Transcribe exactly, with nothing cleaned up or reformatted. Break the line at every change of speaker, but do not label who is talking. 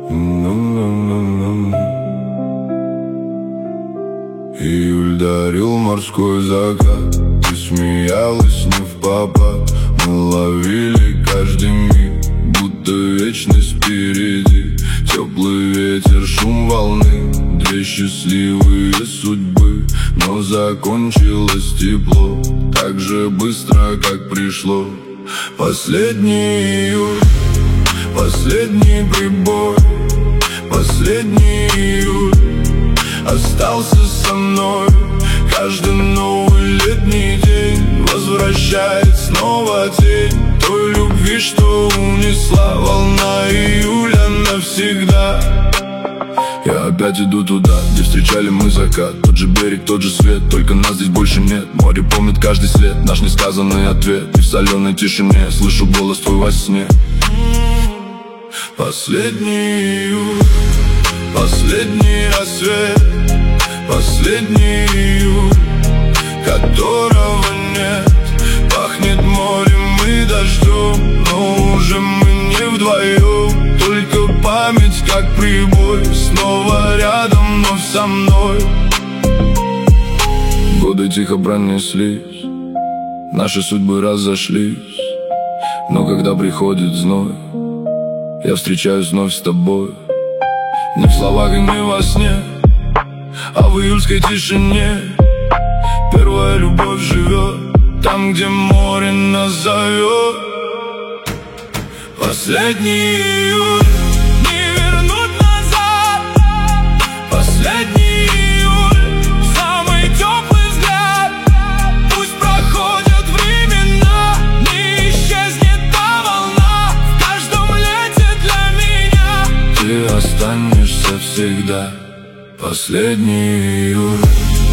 Июль дарил морской закат, ты смеялась не впопад. Мы ловили каждый миг, будто вечность впереди. Теплый ветер, шум волны, две счастливые судьбы. Но закончилось тепло так же быстро, как пришло. Последний июль, последний прибой, последний июль остался со мной. Каждый новый летний день возвращает снова тень той любви, что унесла волна июля навсегда. Я опять иду туда, где встречали мы закат. Тот же берег, тот же свет, только нас здесь больше нет. Море помнит каждый след, наш несказанный ответ. И в соленой тишине слышу голос твой во сне. Последний июль, последний рассвет, последний июль, которого нет. Пахнет морем и дождем, но уже мы не вдвоем. Только память, как прибой, снова рядом, но со мной. Годы тихо пронеслись, наши судьбы разошлись. Но когда приходит зной, я встречаюсь вновь с тобой. Не в словах и не во сне, а в июльской тишине. Первая любовь живет там, где море нас зовет. Последний июль не вернуть назад. Последний июль, самый теплый взгляд. Пусть проходят времена, не исчезнет та волна в каждом лете для меня. Ты останешься всегда. Последний июль.